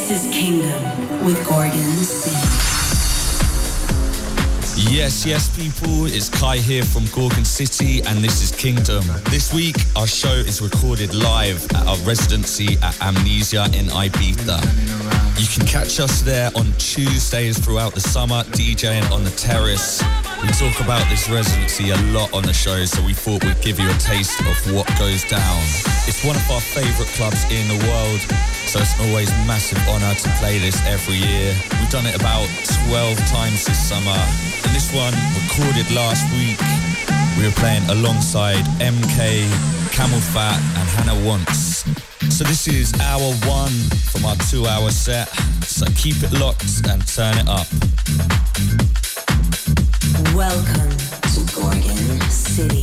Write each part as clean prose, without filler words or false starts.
This is Kingdom with Gorgon City. Yes, people, it's Kai here from Gorgon City and this is Kingdom. This week, our show is recorded live at our residency at Amnesia in Ibiza. You can catch us there on Tuesdays throughout the summer, DJing on the terrace. We talk about this residency a lot on the show, so we thought we'd give you a taste of what goes down. It's one of our favourite clubs in the world, so it's always a massive honour to play this every year. We've done it about 12 times this summer, and this one, recorded last week, we were playing alongside MK, Camel Fat and Hannah Wants. So this is hour one from our 2-hour set, so keep it locked and turn it up. Welcome to Gorgon City.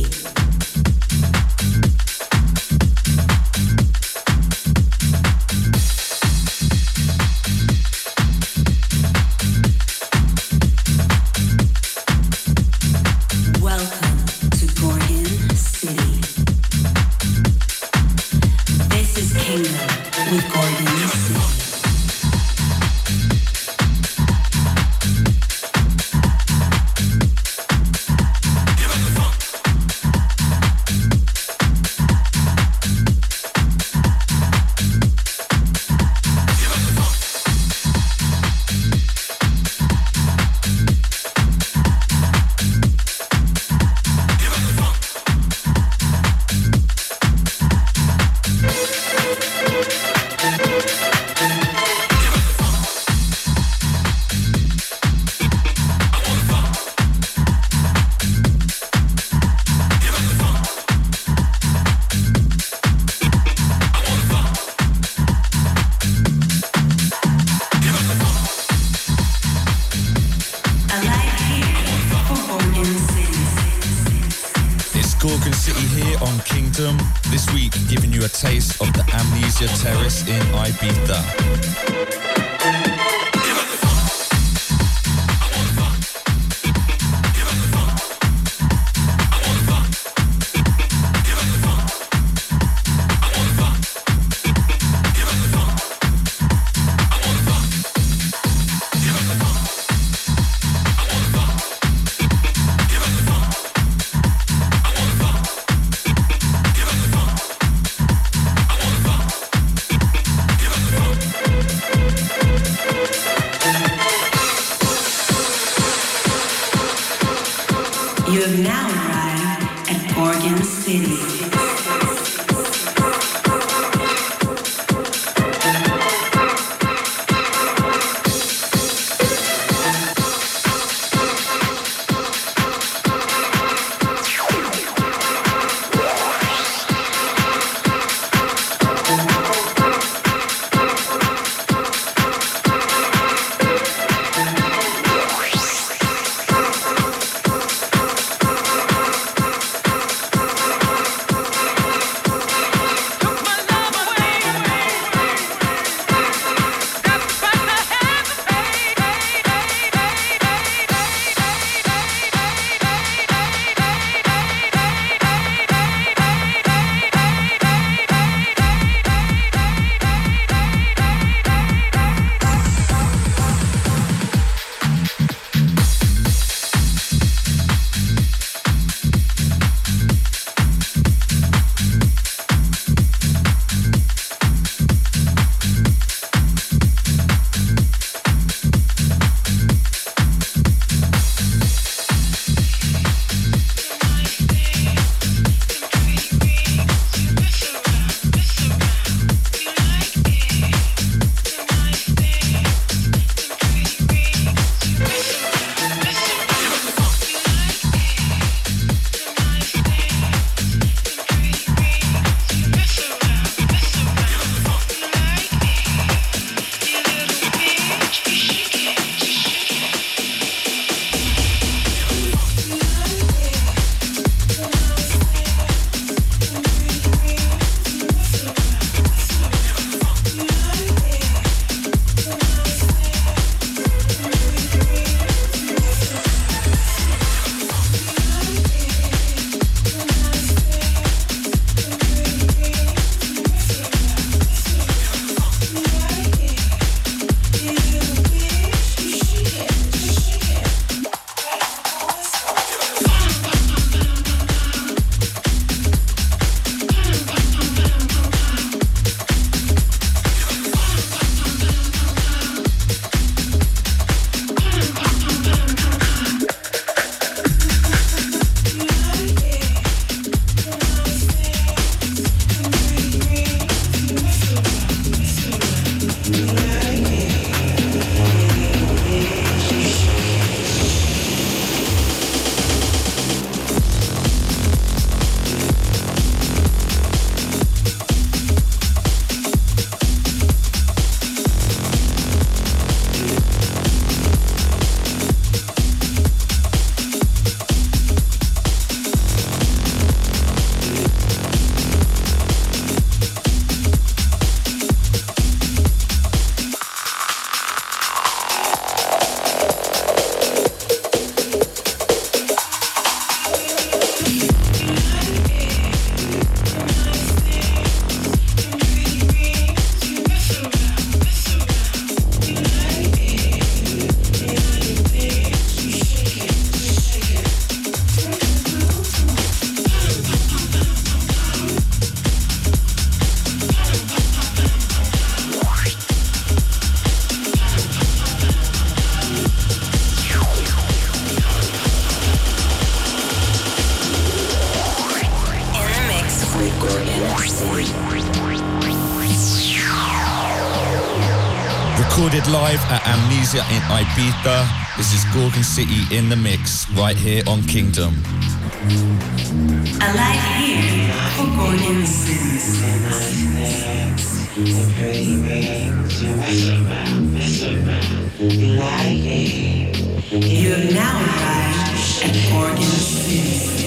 Taste of the Amnesia Terrace in Ibiza. You have now arrived at Gorgon City. Recorded live at Amnesia in Ibiza. This is Gorgon City in the mix, right here on Kingdom. Alive here for Gorgon City. You have now arrived at Gorgon City.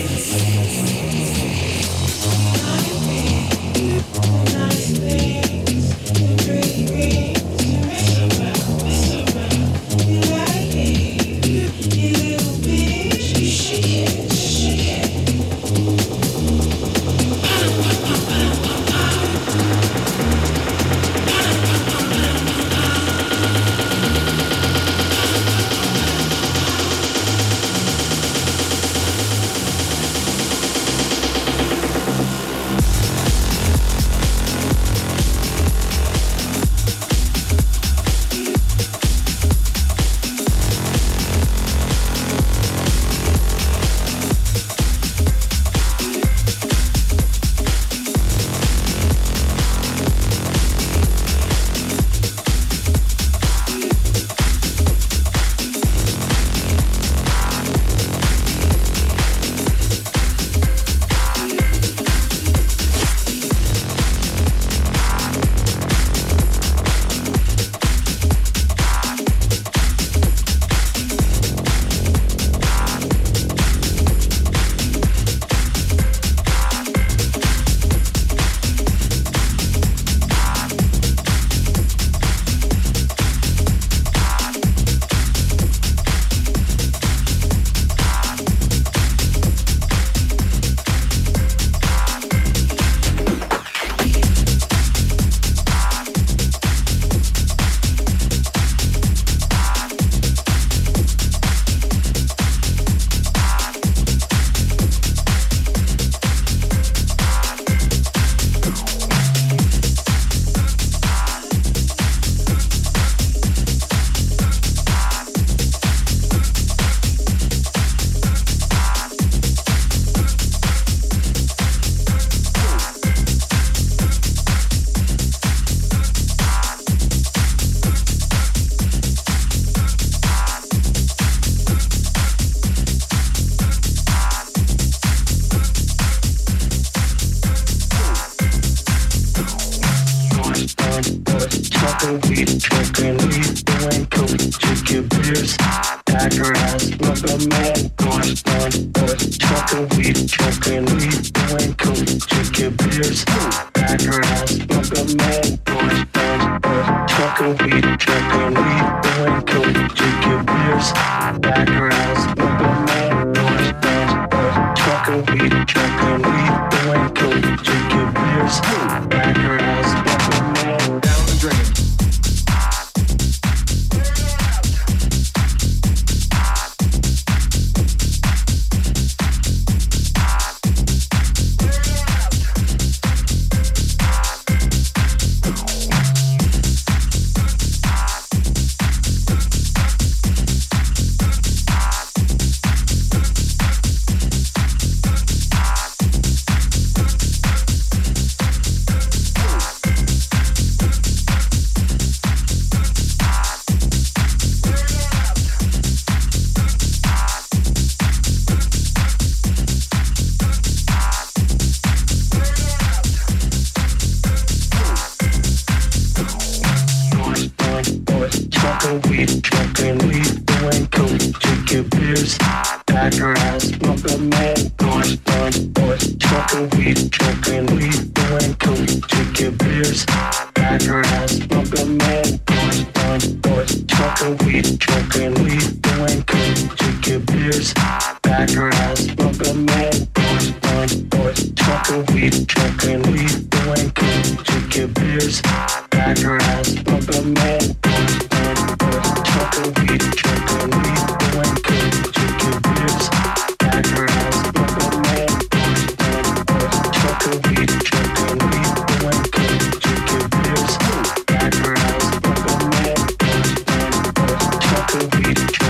Weed,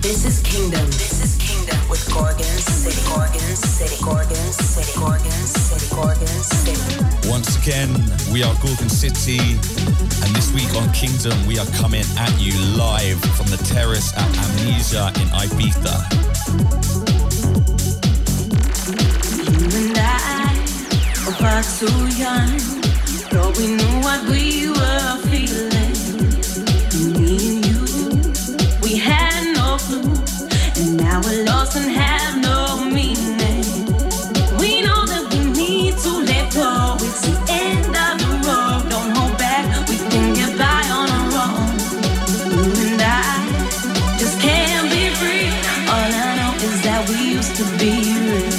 This is Kingdom. This is Kingdom with Gorgon City. Gorgon City. Gorgon City. Gorgon City. Gorgon City. Once again, we are Gorgon City, and this week on Kingdom, we are coming at you live from the terrace at Amnesia in Ibiza. You and I were far too young, but we knew what we were feeling. Me and you, we had no clue, and now we're lost and have no meaning. We know that we need to let go. It's the end of the road. Don't hold back. We can get by on our own. You and I just can't be free. All I know is that we used to be real.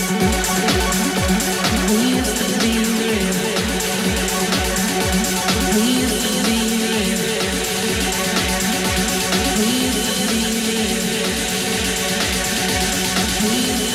We used to be real. We used to be real. We used to be real. We used to be real.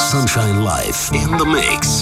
Sunshine Live in the mix.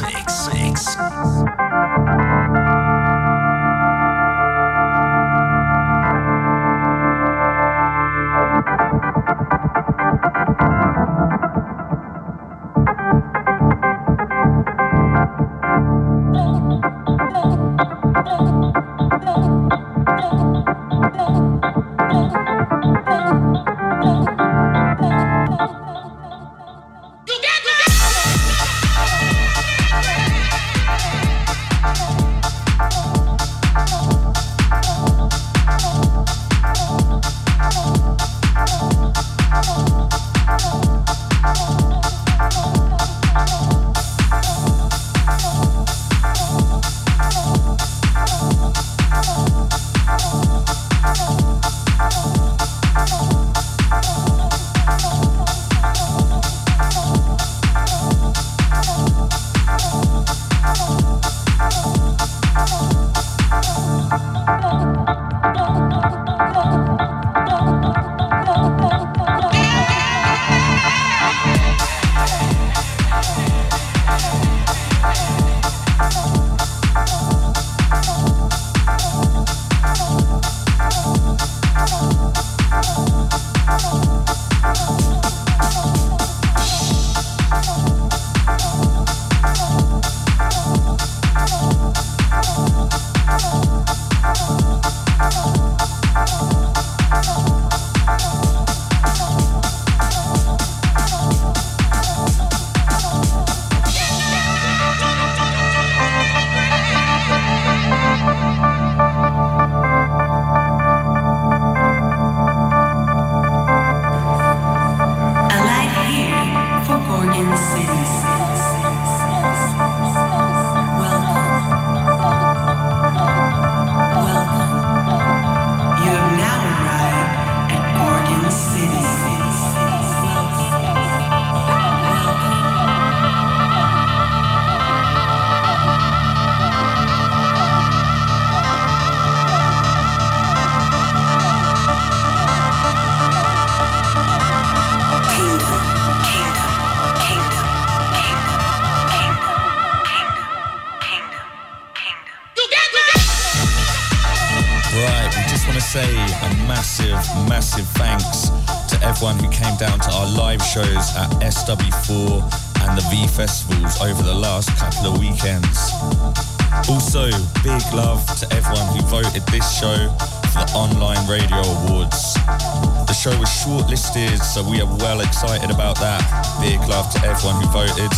Massive thanks to everyone who came down to our live shows at SW4 and the V festivals over the last couple of weekends. Also, big love to everyone who voted this show for the Online Radio Awards. The show was shortlisted, so we are well excited about that. Big love to everyone who voted.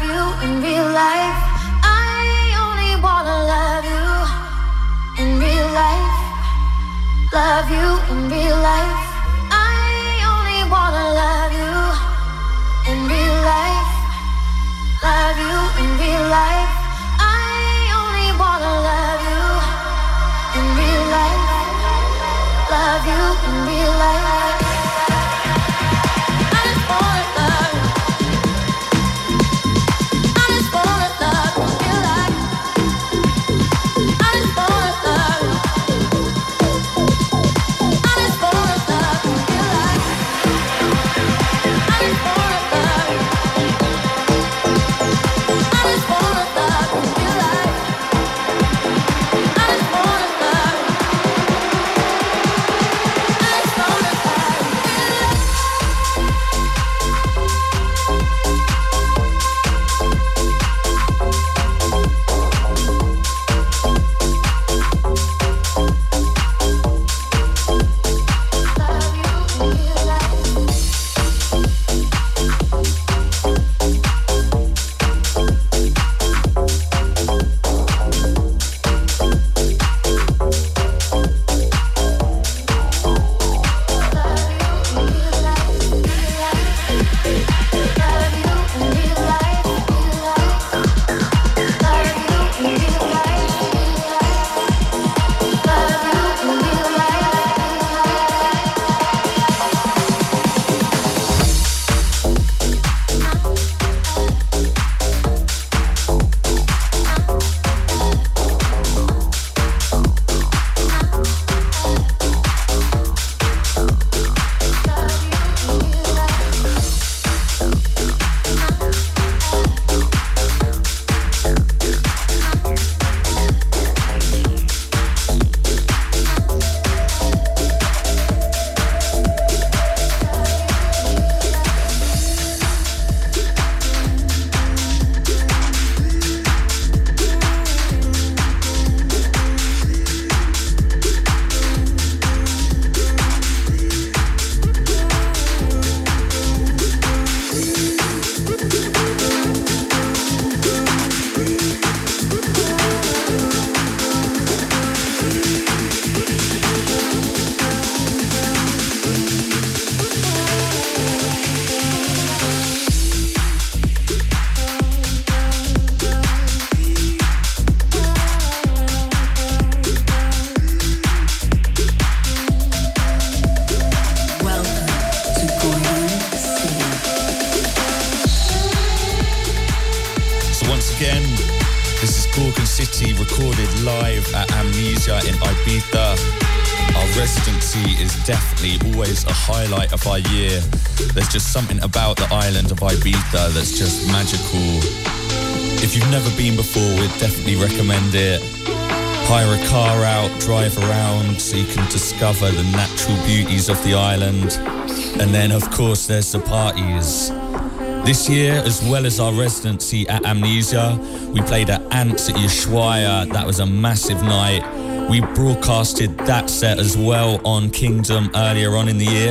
you in real life. I only wanna love you in real life. Love you in real life. I only wanna love you in real life. Love you in real life. I only wanna love you in real life. Love you in real life. I just wanna love you. I just wanna love you in real life. I just wanna love you. I just wanna love you in real life. I just wanna love you. I just wanna love you in real life. I just wanna love you. I just wanna love you in real life. Love you in real life. So once again, this is Gorgon City, recorded live at Amnesia in Ibiza. Our residency is definitely always a highlight of our year. There's just something about the island of Ibiza that's just magical. If you've never been before, we'd definitely recommend it. Hire a car out, drive around so you can discover the natural beauties of the island. And then, of course, there's the parties. This year, as well as our residency at Amnesia, we played at Ants at Ushuaia. That was a massive night. We broadcasted that set as well on Kingdom earlier on in the year.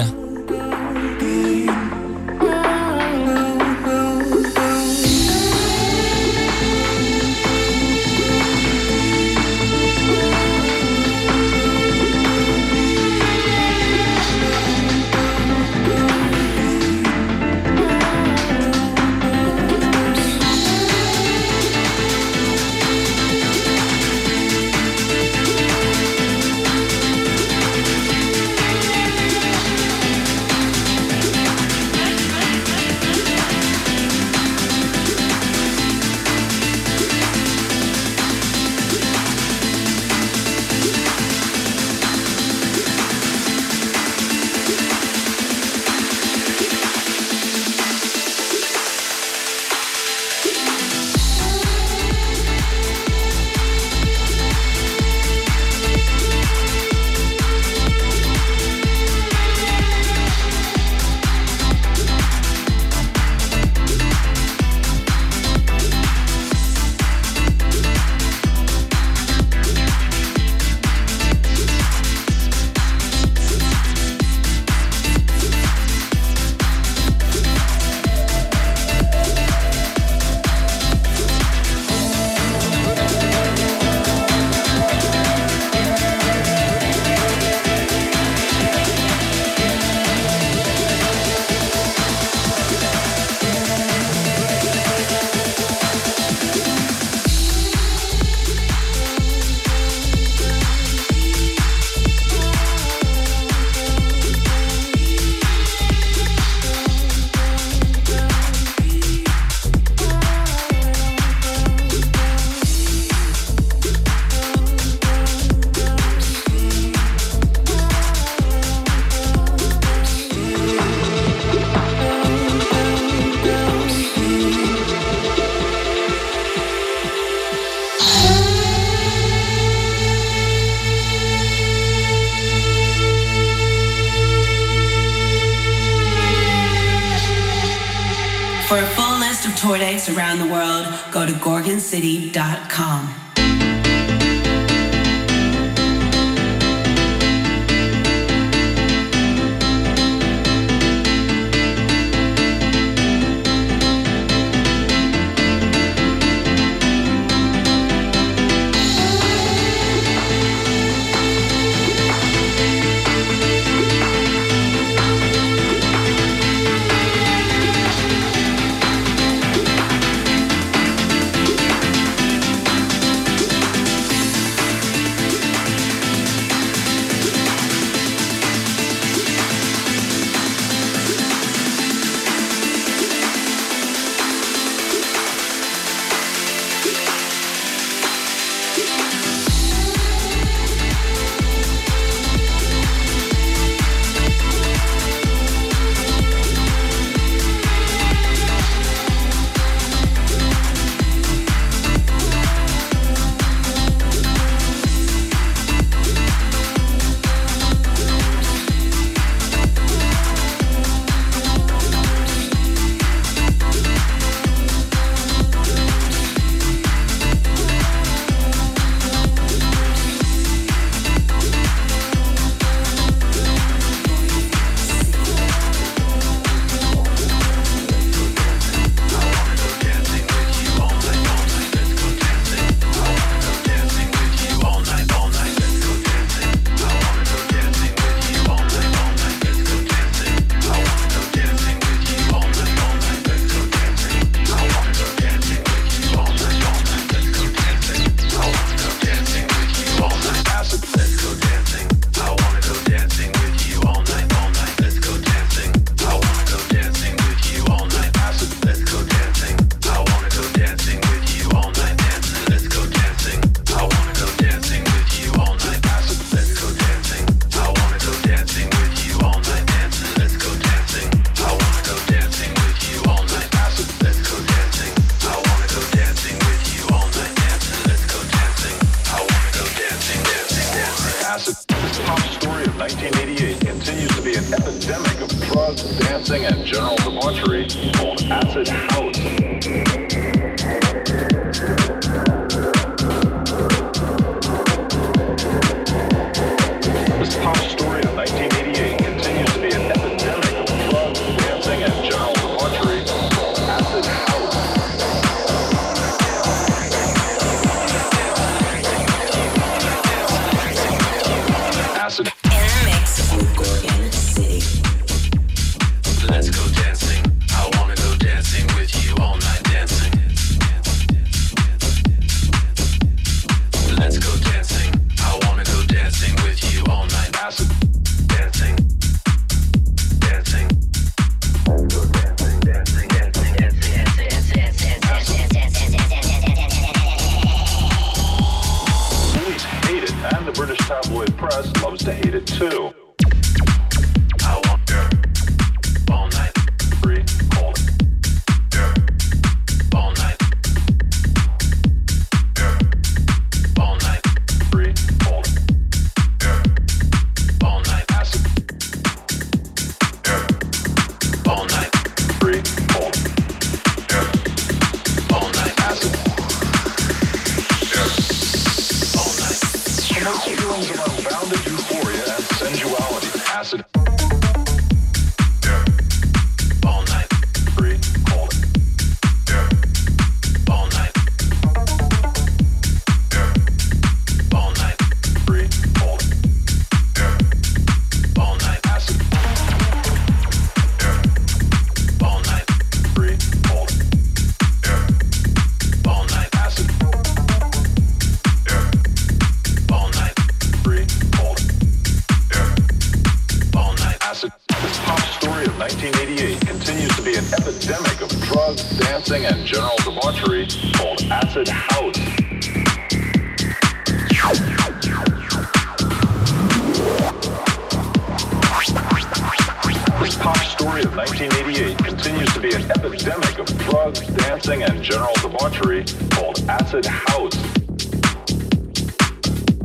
tour dates around the world, go to gorgoncity.com.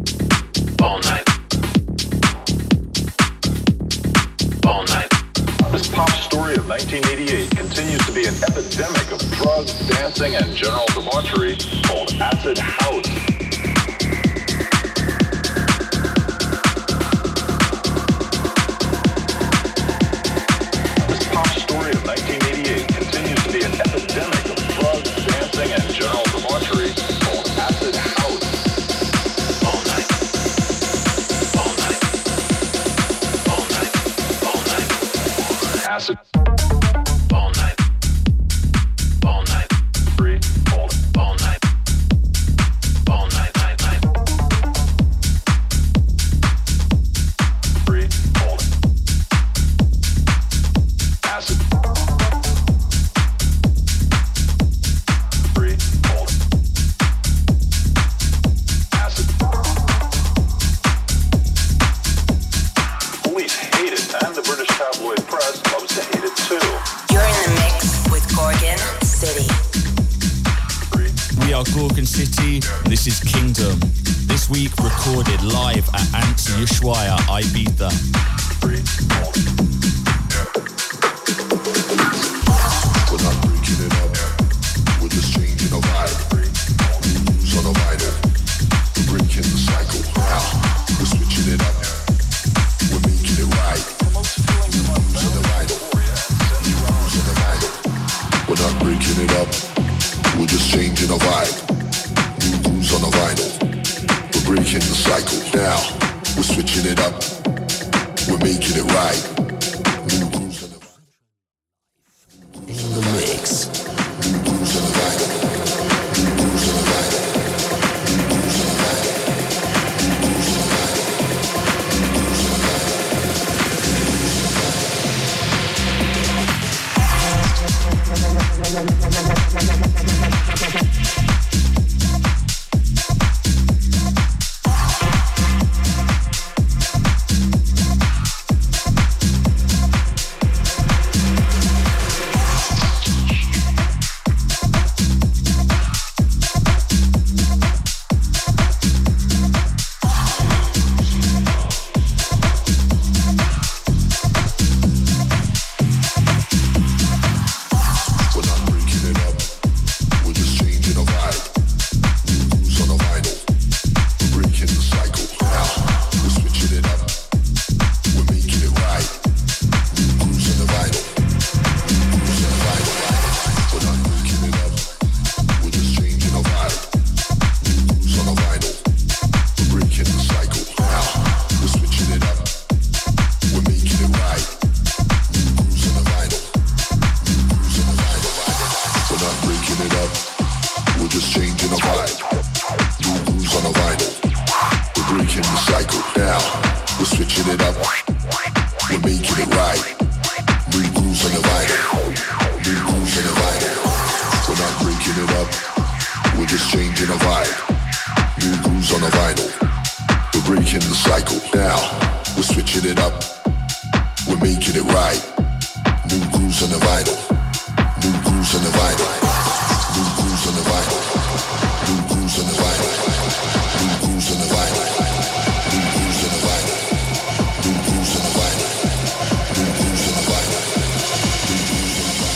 All night. This pop story of 1988 continues to be an epidemic of drugs, dancing, and general debauchery called acid house. This pop story of 1988 continues to be an epidemic of drugs, dancing, and general debauchery called acid house. All night. All night. All night. All night. Acid. All night. All night. Free. Hold it. All night. All night. Night. Night. Free. Hold it. Acid. Free. Hold it. Acid. Police hate it, and the British tabloid press loves to hate it too. You're in the mix with Gorgon City. We are Gorgon City, this is Kingdom. This week recorded live at Ants Ushuaia, Ibiza. Free. Hold it. We're not breaking it up. We're just changing our vibe. Moves on a vinyl. We're breaking the cycle. Now we're switching it up. We're making it right. Moves on the vinyl. Moves on the vinyl. We're not breaking it up. We're just changing our vibe. New grooves on a vinyl. We're breaking the cycle. Now we're switching it up. We're making it right. New grooves on the vinyl. In the mix. New grooves on the vinyl. New grooves on the vinyl. New grooves on the vinyl. New grooves on the vinyl. New grooves on the vinyl. We're not breaking it up. We're just changing our vibe. New grooves on the vinyl. We're breaking the cycle. Now we're switching it up. We're making it right. New grooves on the vinyl. New grooves on the vinyl. We're not breaking it up. We're just changing our vibe. New grooves on the vinyl. We're breaking the cycle. Now we're switching it up. We're making it right. New grooves on the vinyl. New grooves on the vinyl. We're not breaking it up. We're just changing our vibe. New grooves on the vinyl. We're breaking the cycle. Now we're switching it up. We're making it right. New grooves on the vinyl. New grooves on the vinyl. We're not breaking it up. We're just changing our vibe. New grooves on the vinyl. We're breaking the cycle. Now we're switching it up. We're making it right. New grooves on the vinyl. New grooves on the vinyl. New grooves on the vinyl. New grooves on the vinyl. New grooves on the vinyl. New grooves on the vinyl. New grooves on the vinyl. New grooves on the vinyl. New grooves on the vinyl.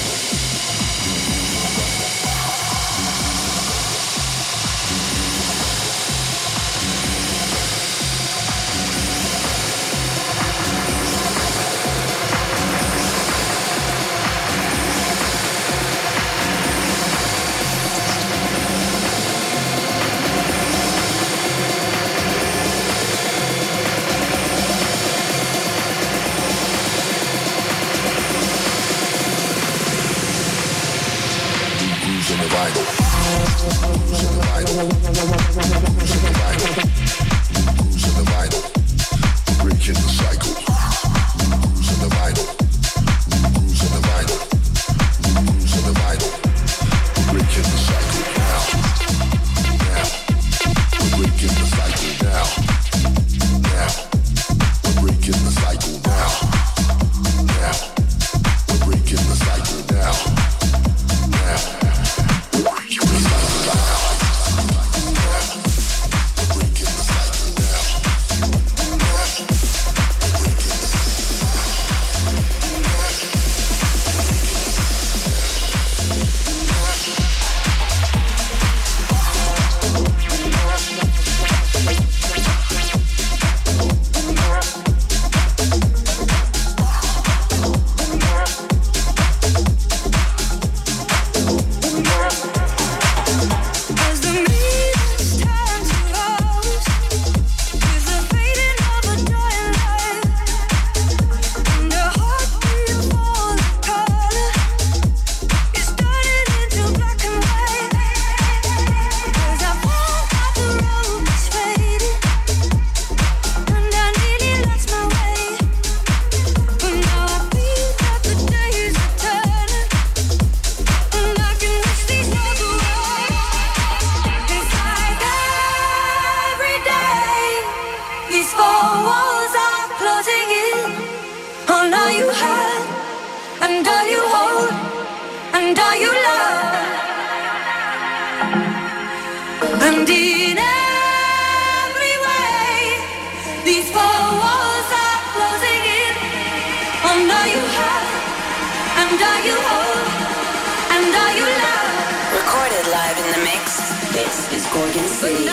and all you love. And in every way, these four walls are closing in on all you have, and all you hold, and all you love. Recorded live in the mix. This is Gorgon City.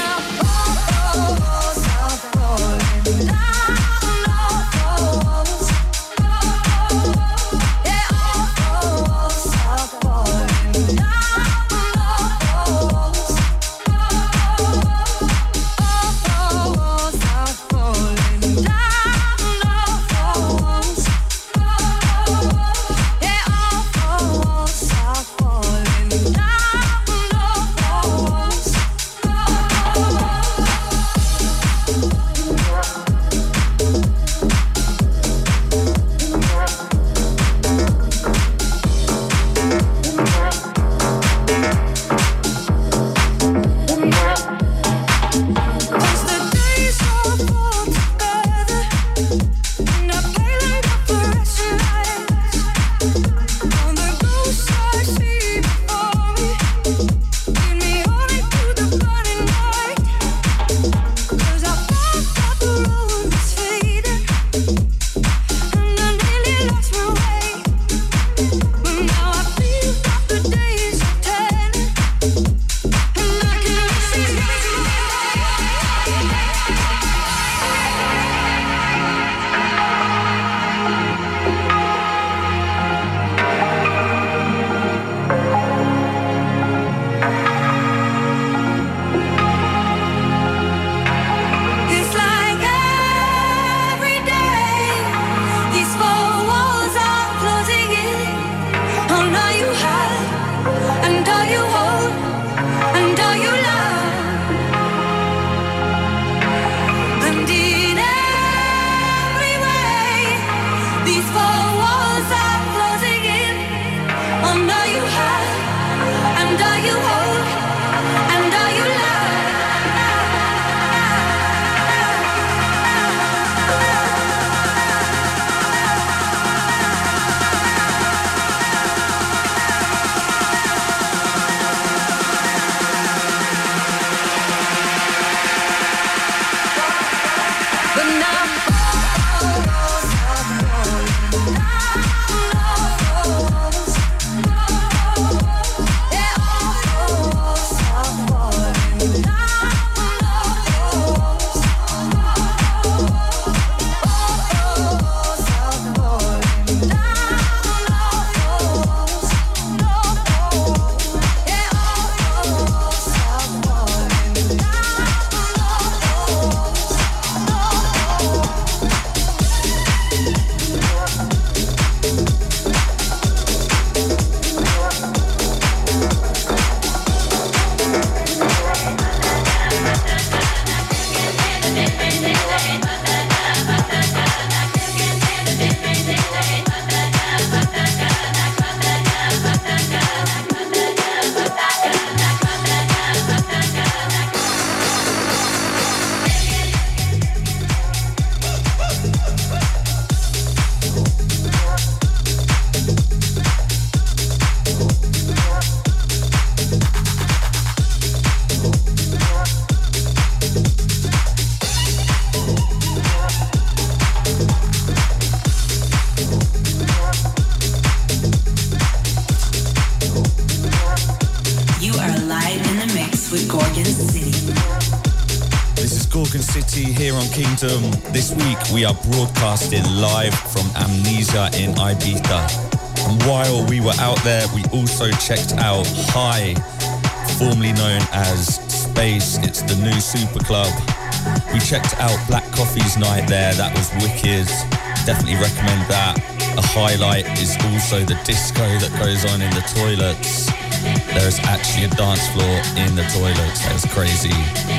Kingdom. This week we are broadcasting live from Amnesia in Ibiza. And while we were out there, we also checked out High, formerly known as Space. It's the new super club. We checked out Black Coffee's night there. That was wicked. Definitely recommend that. A highlight is also the disco that goes on in the toilets. There's actually a dance floor in the toilets. That's crazy.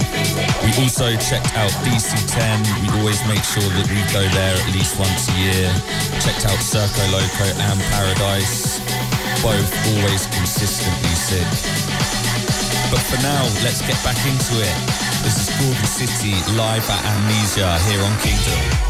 We also checked out DC10. We always make sure that we go there at least once a year. Checked out Circo Loco and Paradise. Both always consistently sick. But for now, let's get back into it. This is Gorgon City live at Amnesia here on Kingdom.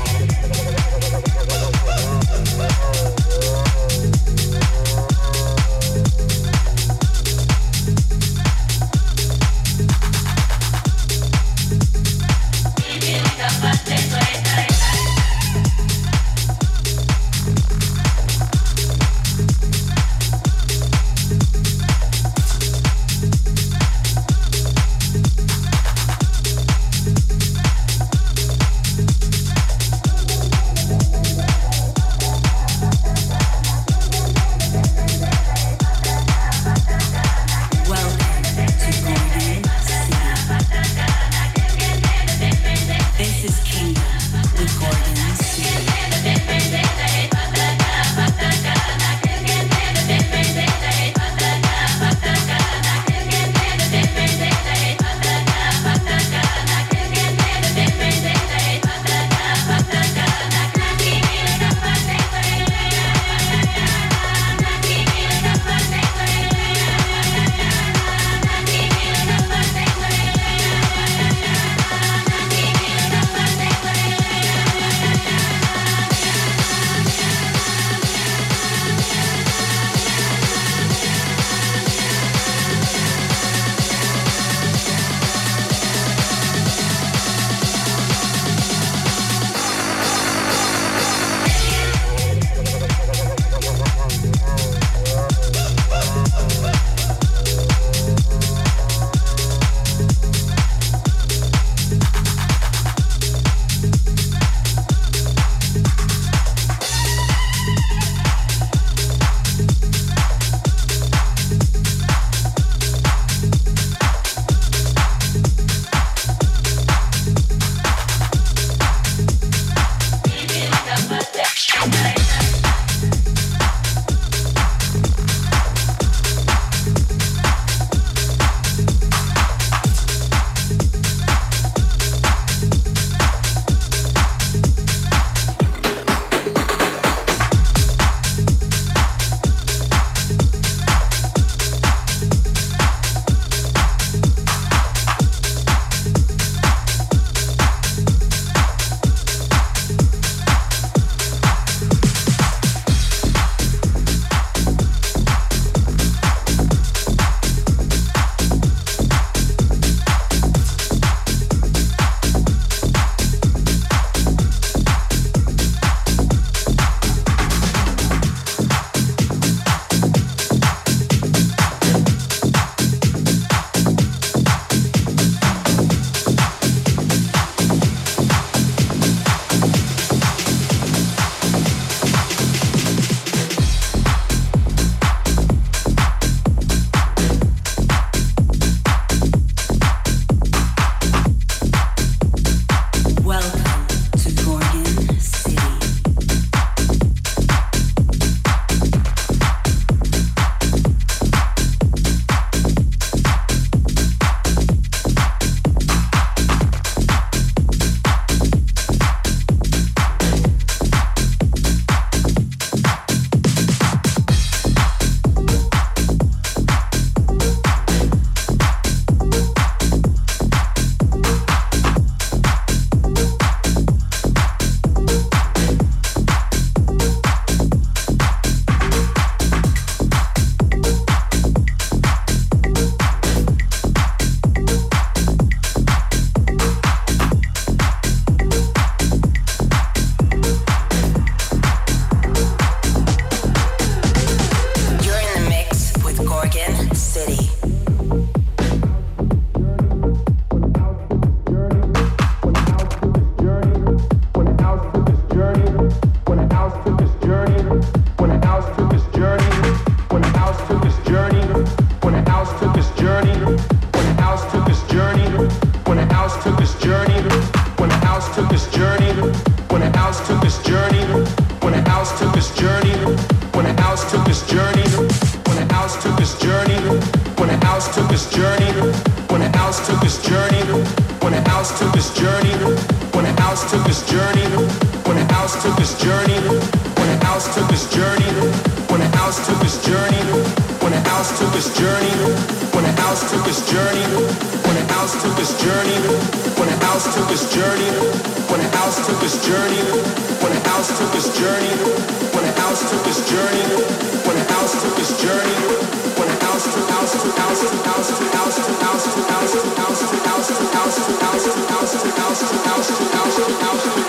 house took its journey, when the house took its journey, when the house took its journey, when the house took its journey, when the house took its journey, when the house took its journey, when the house took its journey, when the house took its journey, when the house took its journey, when the house took its journey, when the house took its journey, when the house took its journey, when the house took its journey, when the house took its journey, when the house took house to house to house to house to house to house to house to house to house to house to house to house to house to house to house to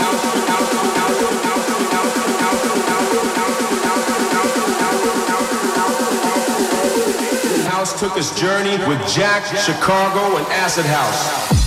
house took its journey with Jack, Chicago, and Acid House.